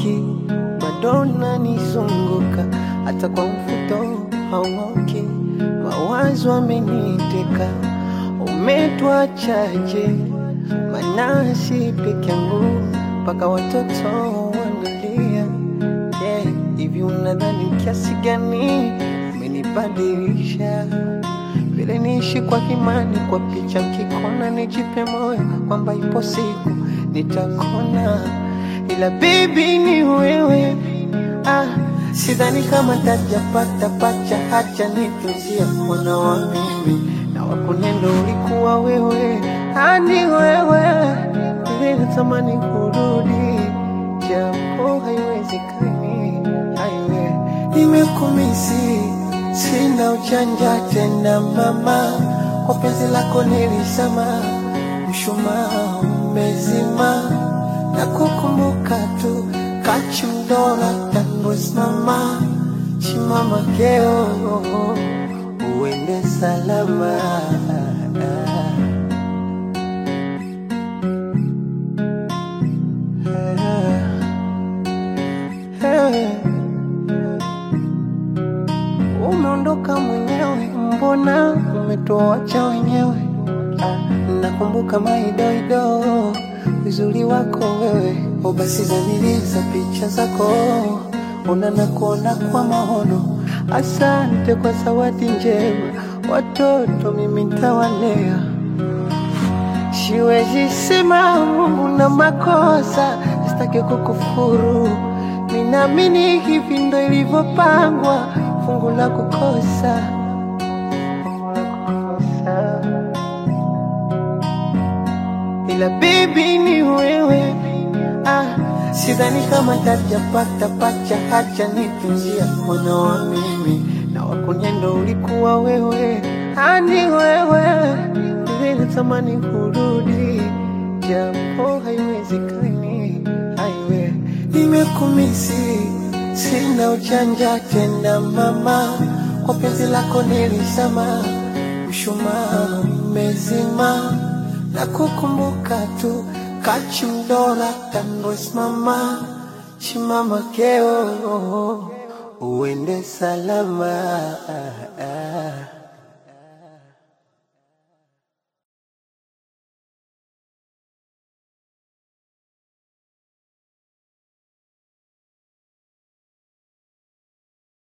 hauchoki, bado unanizunguka, hata kwa mfuto hauoki. Mawazo ameniteka, umetuachaje? Maana si peke yangu, mpaka watoto wanalia. Hivi unadhani kiasi gani umenibadilisha? Vile niishi kwa imani, kwa picha kikona, nijipe moyo kwamba ipo siku nitakona. Ila baby ni wewe, sidhani kama tajapata pacha, hacha nitunzie mwana wa mimi. Na wakunendo ulikuwa wewe, ni wewe. Vile natamani kurudi, japo haiwezekani, haiwe. Nimekumisi, sina uchanja tena mama, kwa penzi lako nilisema, mshumaa umezima. Na kukumbuka tu, kachimdola tanwes mama, chimama keo, uende salama. Umeondoka mwenyewe, mbona umetuacha wenyewe? Nakumbuka maidoido, uzuri wako wewe. Basi zaniliza picha zako, unana kuona kwa maono. Asante kwa zawadi njema, watoto mimi nitawalea. Siwezi sema una makosa, sitaki kukufuru. Ninaamini hivi ndo ilivyopangwa, fungu la kukosa. Ila baby ni wewe, sidhani kama tajapata pacha, hacha nitunzie mwana wa mimi. Na wakunyendo ulikuwa wewe, ni wewe. Vile natamani kurudi, japo haiwezekani, haiwe. Nimekumisi, sina uchanja tena mama, kwa penzi lako nilisema, mshumaa umezima. Na kukumbuka tu, kachimdola tanwes mama, chimama keo, uende salama.